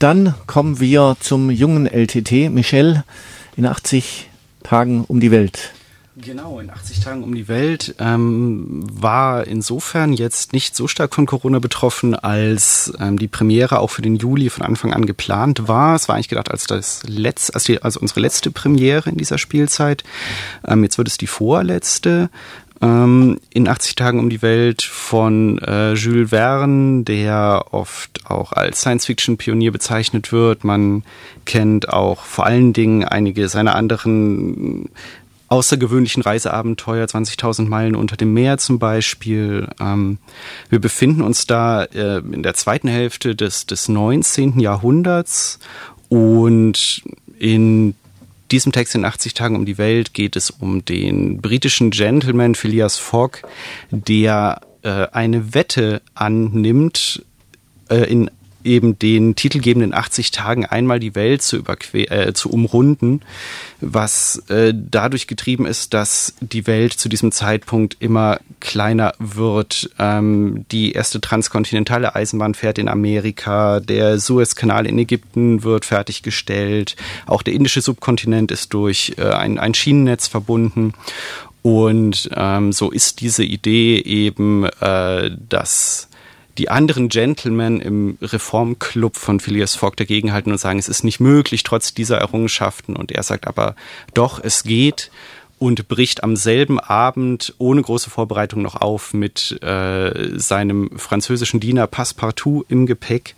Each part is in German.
dann kommen wir zum jungen LTT. Michel, in 80 Tagen um die Welt. Genau, in 80 Tagen um die Welt war insofern jetzt nicht so stark von Corona betroffen, als die Premiere auch für den Juli von Anfang an geplant war. Es war eigentlich gedacht als unsere letzte Premiere in dieser Spielzeit. Jetzt wird es die vorletzte. In 80 Tagen um die Welt von Jules Verne, der oft auch als Science-Fiction-Pionier bezeichnet wird. Man kennt auch vor allen Dingen einige seiner anderen außergewöhnlichen Reiseabenteuer, 20.000 Meilen unter dem Meer zum Beispiel. Wir befinden uns da in der zweiten Hälfte des 19. Jahrhunderts und in diesem Text in 80 Tagen um die Welt geht es um den britischen Gentleman Phileas Fogg, der eine Wette annimmt, in eben den titelgebenden 80 Tagen einmal die Welt zu umrunden, was dadurch getrieben ist, dass die Welt zu diesem Zeitpunkt immer kleiner wird. Die erste transkontinentale Eisenbahn fährt in Amerika, der Suezkanal in Ägypten wird fertiggestellt, auch der indische Subkontinent ist durch ein Schienennetz verbunden. Und so ist diese Idee eben, dass die anderen Gentlemen im Reformclub von Phileas Fogg dagegenhalten und sagen, es ist nicht möglich, trotz dieser Errungenschaften. Und er sagt aber, doch, es geht, und bricht am selben Abend ohne große Vorbereitung noch auf mit seinem französischen Diener Passepartout im Gepäck.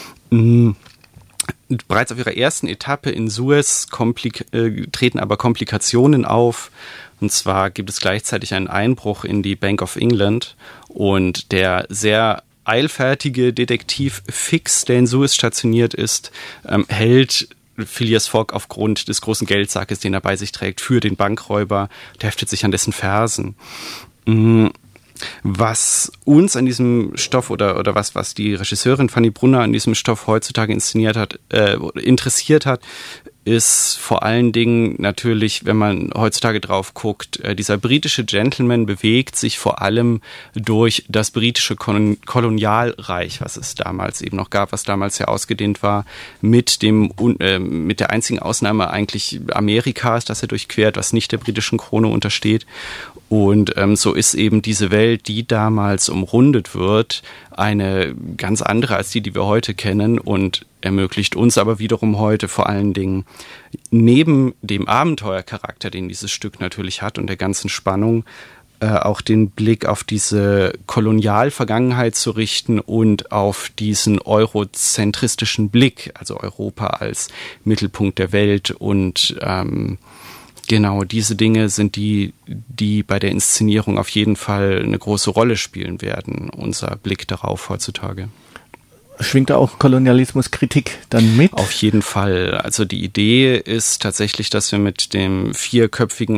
Bereits auf ihrer ersten Etappe in Suez treten aber Komplikationen auf. Und zwar gibt es gleichzeitig einen Einbruch in die Bank of England und der sehr eilfertige Detektiv Fix, der in Suez stationiert ist, hält Phileas Fogg aufgrund des großen Geldsackes, den er bei sich trägt, für den Bankräuber, und heftet sich an dessen Fersen. Was uns an diesem Stoff oder was die Regisseurin Fanny Brunner an diesem Stoff heutzutage interessiert hat, ist vor allen Dingen natürlich, wenn man heutzutage drauf guckt, dieser britische Gentleman bewegt sich vor allem durch das britische Kolonialreich, was es damals eben noch gab, was damals ja ausgedehnt war, mit der einzigen Ausnahme eigentlich Amerikas, das er durchquert, was nicht der britischen Krone untersteht. Und so ist eben diese Welt, die damals umrundet wird, eine ganz andere als die wir heute kennen und ermöglicht uns aber wiederum heute vor allen Dingen neben dem Abenteuercharakter, den dieses Stück natürlich hat und der ganzen Spannung, auch den Blick auf diese Kolonialvergangenheit zu richten und auf diesen eurozentristischen Blick, also Europa als Mittelpunkt der Welt und genau, diese Dinge sind die bei der Inszenierung auf jeden Fall eine große Rolle spielen werden, unser Blick darauf heutzutage. Schwingt da auch Kolonialismuskritik dann mit? Auf jeden Fall. Also die Idee ist tatsächlich, dass wir mit unserem vierköpfigen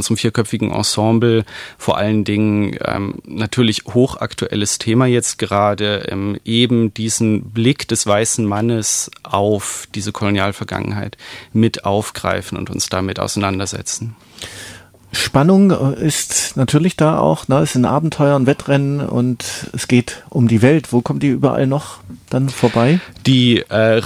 Ensemble vor allen Dingen natürlich hochaktuelles Thema jetzt gerade eben diesen Blick des weißen Mannes auf diese Kolonialvergangenheit mit aufgreifen und uns damit auseinandersetzen. Spannung ist natürlich da auch, es sind Abenteuer und Wettrennen und es geht um die Welt. Wo kommt die überall noch dann vorbei? Die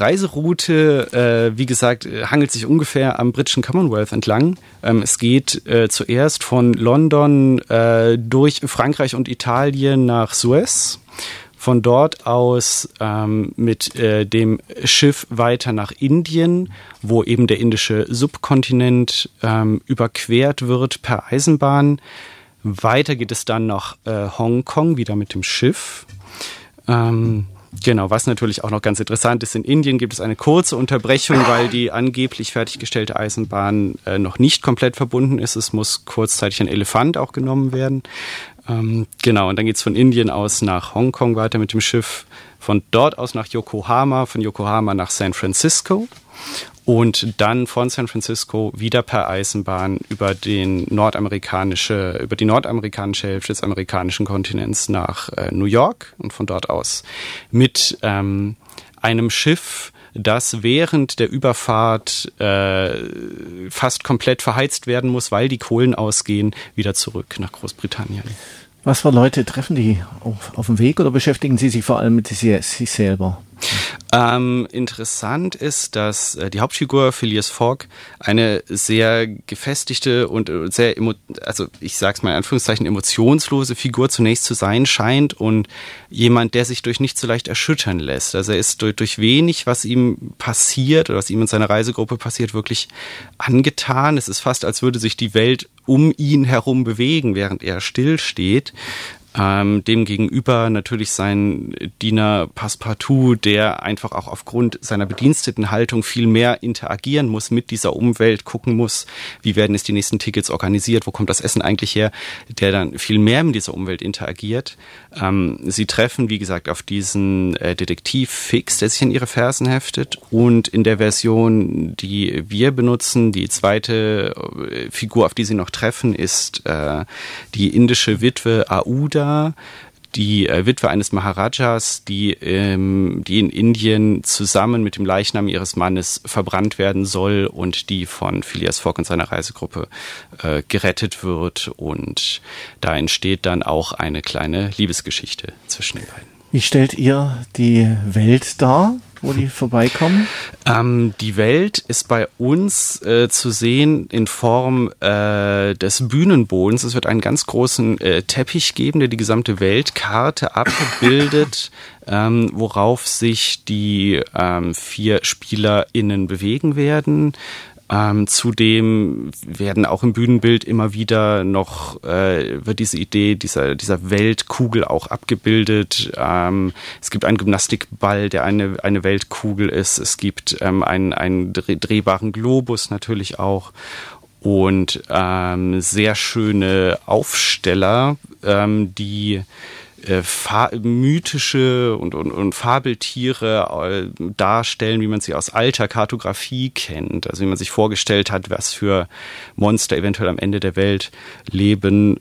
Reiseroute, wie gesagt, hangelt sich ungefähr am britischen Commonwealth entlang. Es geht zuerst von London durch Frankreich und Italien nach Suez. Von dort aus mit dem Schiff weiter nach Indien, wo eben der indische Subkontinent überquert wird per Eisenbahn. Weiter geht es dann nach Hongkong, wieder mit dem Schiff. Genau, was natürlich auch noch ganz interessant ist, in Indien gibt es eine kurze Unterbrechung, weil die angeblich fertiggestellte Eisenbahn noch nicht komplett verbunden ist. Es muss kurzzeitig ein Elefant auch genommen werden. Genau, und dann geht's von Indien aus nach Hongkong weiter mit dem Schiff, von dort aus nach Yokohama, von Yokohama nach San Francisco und dann von San Francisco wieder per Eisenbahn über die nordamerikanische Hälfte des amerikanischen Kontinents nach New York und von dort aus mit einem Schiff, das während der Überfahrt fast komplett verheizt werden muss, weil die Kohlen ausgehen, wieder zurück nach Großbritannien. Was für Leute treffen die auf dem Weg oder beschäftigen Sie sich vor allem mit sich selber? Interessant ist, dass die Hauptfigur Phileas Fogg eine sehr gefestigte und sehr, also ich sag's mal in Anführungszeichen, emotionslose Figur zunächst zu sein scheint und jemand, der sich durch nichts so leicht erschüttern lässt. Also er ist durch wenig, was ihm passiert oder was ihm in seiner Reisegruppe passiert, wirklich angetan. Es ist fast, als würde sich die Welt um ihn herum bewegen, während er stillsteht. Demgegenüber natürlich sein Diener Passepartout, der einfach auch aufgrund seiner Bedienstetenhaltung viel mehr interagieren muss mit dieser Umwelt, gucken muss, wie werden jetzt die nächsten Tickets organisiert, wo kommt das Essen eigentlich her, der dann viel mehr mit dieser Umwelt interagiert. Sie treffen, wie gesagt, auf diesen Detektiv Fix, der sich an ihre Fersen heftet, und in der Version, die wir benutzen, die zweite Figur, auf die sie noch treffen, ist die indische Witwe Aouda, die Witwe eines Maharajas, die in Indien zusammen mit dem Leichnam ihres Mannes verbrannt werden soll und die von Phileas Fogg und seiner Reisegruppe gerettet wird. Und da entsteht dann auch eine kleine Liebesgeschichte zwischen den beiden. Wie stellt ihr die Welt dar, wo die vorbeikommen? Die Welt ist bei uns zu sehen in Form des Bühnenbodens. Es wird einen ganz großen Teppich geben, der die gesamte Weltkarte abbildet, worauf sich die 4 SpielerInnen bewegen werden. Zudem werden auch im Bühnenbild immer wieder noch, wird diese Idee dieser Weltkugel auch abgebildet. Es gibt einen Gymnastikball, der eine Weltkugel ist. Es gibt einen drehbaren Globus natürlich auch. Und sehr schöne Aufsteller, die mythische und Fabeltiere darstellen, wie man sie aus alter Kartografie kennt. Also wie man sich vorgestellt hat, was für Monster eventuell am Ende der Welt leben.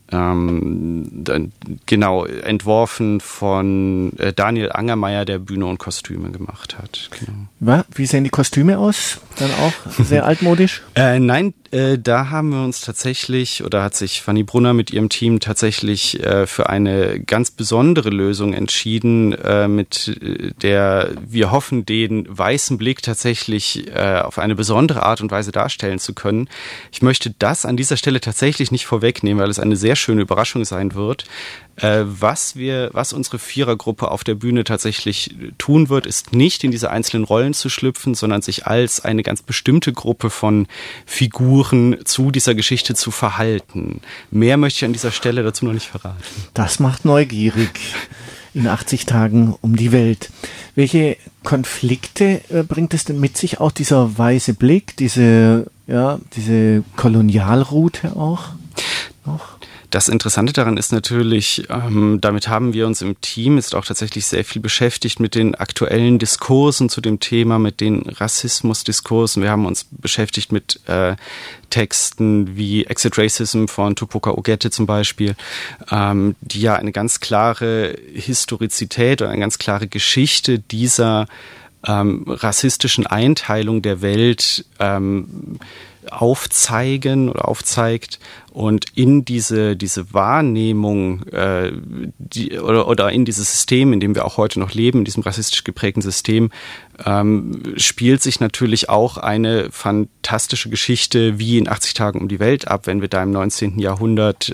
Genau, entworfen von Daniel Angermeier, der Bühne und Kostüme gemacht hat. Genau. Wie sehen die Kostüme aus? Dann auch sehr altmodisch? Nein, da haben wir uns tatsächlich, oder hat sich Fanny Brunner mit ihrem Team tatsächlich für eine ganz besondere Lösung entschieden, mit der wir hoffen, den weißen Blick tatsächlich auf eine besondere Art und Weise darstellen zu können. Ich möchte das an dieser Stelle tatsächlich nicht vorwegnehmen, weil es eine sehr schöne Überraschung sein wird. Was unsere Vierergruppe auf der Bühne tatsächlich tun wird, ist nicht in diese einzelnen Rollen zu schlüpfen, sondern sich als eine ganz bestimmte Gruppe von Figuren zu dieser Geschichte zu verhalten. Mehr möchte ich an dieser Stelle dazu noch nicht verraten. Das macht neugierig. In 80 Tagen um die Welt. Welche Konflikte bringt es denn mit sich, auch dieser weiße Blick, diese Kolonialroute auch? Das Interessante daran ist natürlich, damit haben wir uns im Team jetzt auch tatsächlich sehr viel beschäftigt mit den aktuellen Diskursen zu dem Thema, mit den Rassismusdiskursen. Wir haben uns beschäftigt mit Texten wie Exit Racism von Tupoka Ogette zum Beispiel, die ja eine ganz klare Historizität oder eine ganz klare Geschichte dieser rassistischen Einteilung der Welt aufzeigt und in diese Wahrnehmung oder in dieses System, in dem wir auch heute noch leben, in diesem rassistisch geprägten System, spielt sich natürlich auch eine fantastische Geschichte wie in 80 Tagen um die Welt ab, wenn wir da im 19. Jahrhundert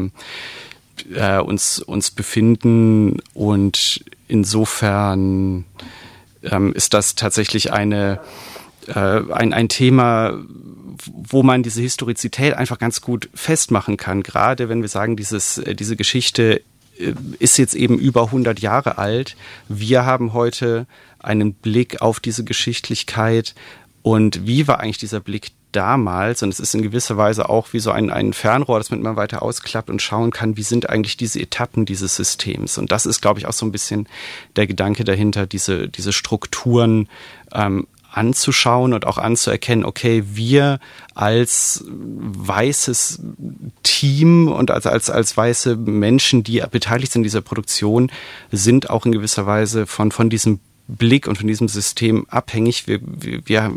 uns befinden, und insofern ist das tatsächlich ein Thema, wo man diese Historizität einfach ganz gut festmachen kann. Gerade wenn wir sagen, diese Geschichte ist jetzt eben über 100 Jahre alt. Wir haben heute einen Blick auf diese Geschichtlichkeit. Und wie war eigentlich dieser Blick damals? Und es ist in gewisser Weise auch wie so ein Fernrohr, das man immer weiter ausklappt und schauen kann, wie sind eigentlich diese Etappen dieses Systems. Und das ist, glaube ich, auch so ein bisschen der Gedanke dahinter, diese Strukturen anzuschauen und auch anzuerkennen, okay, wir als weißes Team und als weiße Menschen, die beteiligt sind in dieser Produktion, sind auch in gewisser Weise von diesem Blick und von diesem System abhängig. Wir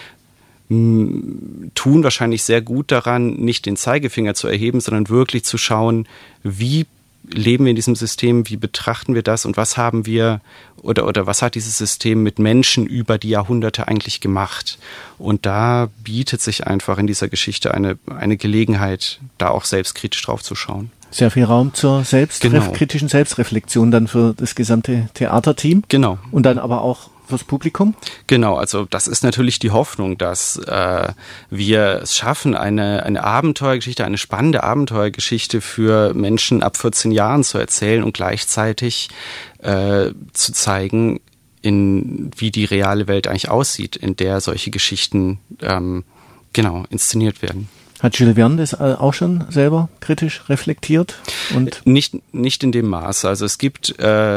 tun wahrscheinlich sehr gut daran, nicht den Zeigefinger zu erheben, sondern wirklich zu schauen, wie leben wir in diesem System, wie betrachten wir das und was haben wir oder was hat dieses System mit Menschen über die Jahrhunderte eigentlich gemacht? Und da bietet sich einfach in dieser Geschichte eine Gelegenheit, da auch selbstkritisch drauf zu schauen. Sehr viel Raum zur kritischen Selbstreflexion dann für das gesamte Theaterteam. Genau. Und dann aber auch fürs Publikum? Genau, also das ist natürlich die Hoffnung, dass wir es schaffen, eine Abenteuergeschichte, eine spannende Abenteuergeschichte für Menschen ab 14 Jahren zu erzählen und gleichzeitig zu zeigen, wie die reale Welt eigentlich aussieht, in der solche Geschichten inszeniert werden. Hat Jules Verne das auch schon selber kritisch reflektiert? Und nicht in dem Maße. Also es gibt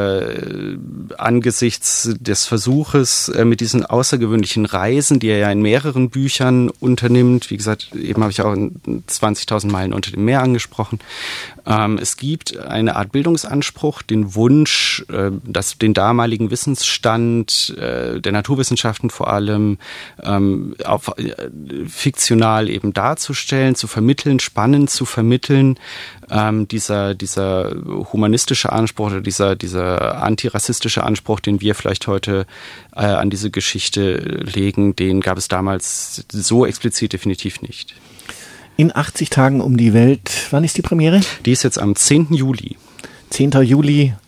angesichts des Versuches mit diesen außergewöhnlichen Reisen, die er ja in mehreren Büchern unternimmt, wie gesagt, eben habe ich auch 20.000 Meilen unter dem Meer angesprochen, es gibt eine Art Bildungsanspruch, den Wunsch, den damaligen Wissensstand der Naturwissenschaften vor allem fiktional eben darzustellen, zu vermitteln, spannend zu vermitteln. Dieser humanistische Anspruch oder dieser antirassistische Anspruch, den wir vielleicht heute an diese Geschichte legen, den gab es damals so explizit definitiv nicht. In 80 Tagen um die Welt, wann ist die Premiere? Die ist jetzt am 10. Juli. 10. Juli